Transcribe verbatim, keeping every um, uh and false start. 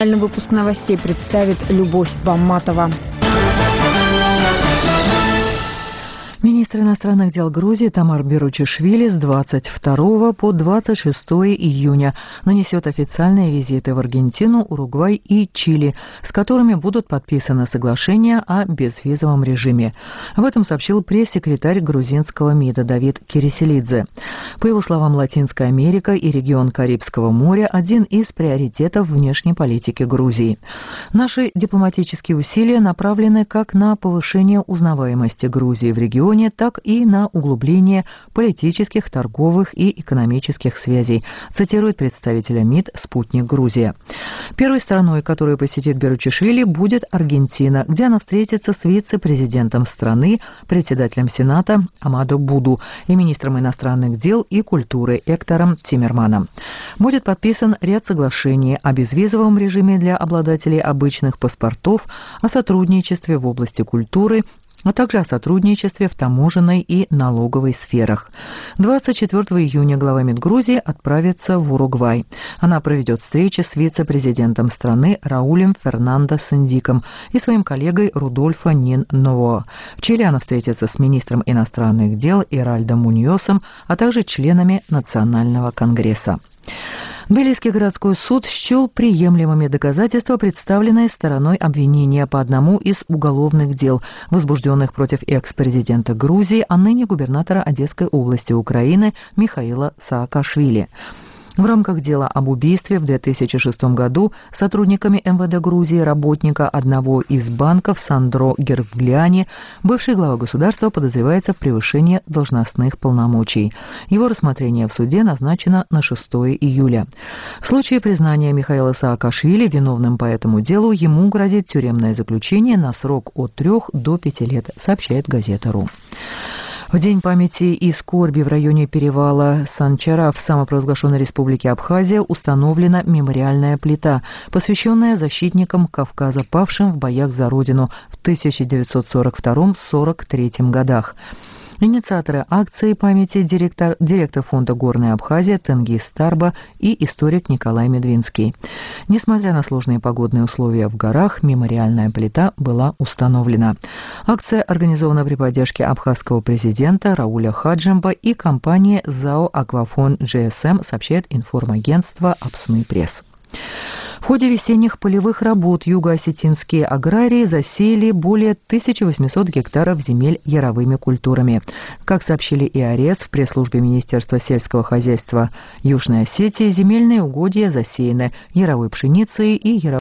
Выпуск новостей представит Любовь Бамматова. Министр иностранных дел Грузии Тамар Беручишвили с двадцать второго по двадцать шестое июня нанесет официальные визиты в Аргентину, Уругвай и Чили, с которыми будут подписаны соглашения о безвизовом режиме. Об этом сообщил пресс-секретарь грузинского МИДа Давид Кириселидзе. По его словам, Латинская Америка и регион Карибского моря – один из приоритетов внешней политики Грузии. Наши дипломатические усилия направлены как на повышение узнаваемости Грузии в регионе, так и на углубление политических, торговых и экономических связей, цитирует представителя МИД «Спутник Грузия». Первой страной, которую посетит Беручишвили, будет Аргентина, где она встретится с вице-президентом страны, председателем Сената Амадо Буду и министром иностранных дел и культуры Эктором Тиммерманом. Будет подписан ряд соглашений о безвизовом режиме для обладателей обычных паспортов, о сотрудничестве в области культуры, а также о сотрудничестве в таможенной и налоговой сферах. двадцать четвёртого июня глава МИД Грузии отправится в Уругвай. Она проведет встречи с вице-президентом страны Раулем Фернандо Синдиком и своим коллегой Рудольфо Нин Ново. В Чили она встретится с министром иностранных дел Иральдо Муньосом, а также членами Национального конгресса. Тбилисский городской суд счел приемлемыми доказательства, представленные стороной обвинения по одному из уголовных дел, возбужденных против экс-президента Грузии, а ныне губернатора Одесской области Украины Михаила Саакашвили. В рамках дела об убийстве в две тысячи шестом году сотрудниками эм вэ дэ Грузии работника одного из банков Сандро Герглиани бывший глава государства подозревается в превышении должностных полномочий. Его рассмотрение в суде назначено на шестое июля. В случае признания Михаила Саакашвили виновным по этому делу ему грозит тюремное заключение на срок от трех до пяти лет, сообщает газета РУ. В День памяти и скорби в районе перевала Санчара в самопровозглашенной республике Абхазия установлена мемориальная плита, посвященная защитникам Кавказа, павшим в боях за родину в тысяча девятьсот сорок втором — сорок третьем годах. Инициаторы акции памяти директор, директор фонда «Горная Абхазия» Тенгиз Старба и историк Николай Медвинский. Несмотря на сложные погодные условия в горах, мемориальная плита была установлена. Акция организована при поддержке абхазского президента Рауля Хаджимба и компании ЗАО «Аквафон джи эс эм», сообщает информагентство «Апсны Пресс». В ходе весенних полевых работ юго-осетинские аграрии засеяли более тысячи восьмисот гектаров земель яровыми культурами. Как сообщили ИАРЕС в пресс-службе Министерства сельского хозяйства Южной Осетии, земельные угодья засеяны яровой пшеницей и яровой